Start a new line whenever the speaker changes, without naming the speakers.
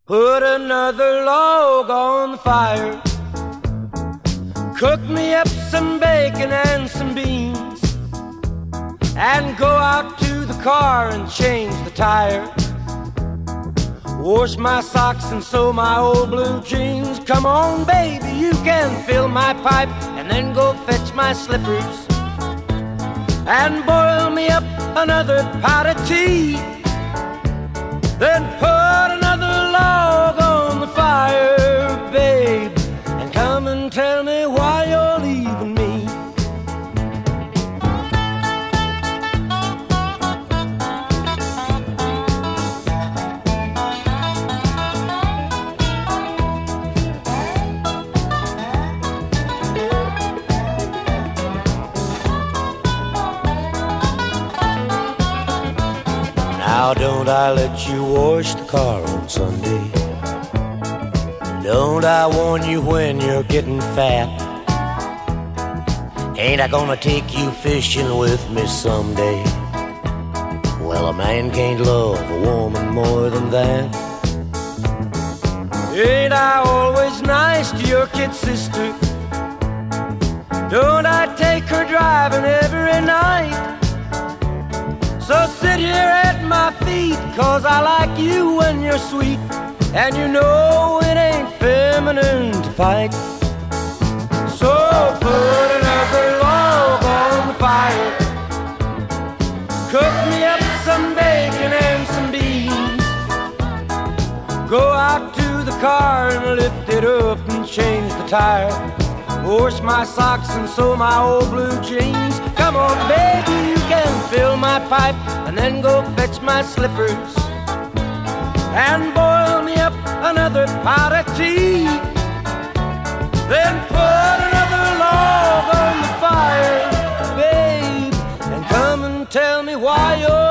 Put another log on the fire. Cook me up some bacon and some beans, and go out to the car and change the tire. Wash my socks and sew my old blue jeans. Come on, baby, you can fill my pipe, and then go fetch my slippers and boil me up another pot of tea. Then put another log on the fire, babe, and come and tell me why you're leaving me. Now don't I let you wash the car on Sunday? Don't I warn you when you're getting fat? Ain't I gonna take you fishing with me someday? Well, a man can't love a woman more than that. Ain't I always nice to your kid sister? Don't I take her driving every night? So sit here at my feet, 'cause I like you when you're sweet, and you know it ain't feminine to fight. So put another log on the fire. Cook me up some bacon and some beans. Go out to the car and lift it up and change the tire. Wash my socks and sew my old blue jeans. Come on, baby, you can fill my pipe, and then go fetch my slippers and boil me up another pot of tea. Then put another log on the fire, babe, and come and tell me why you're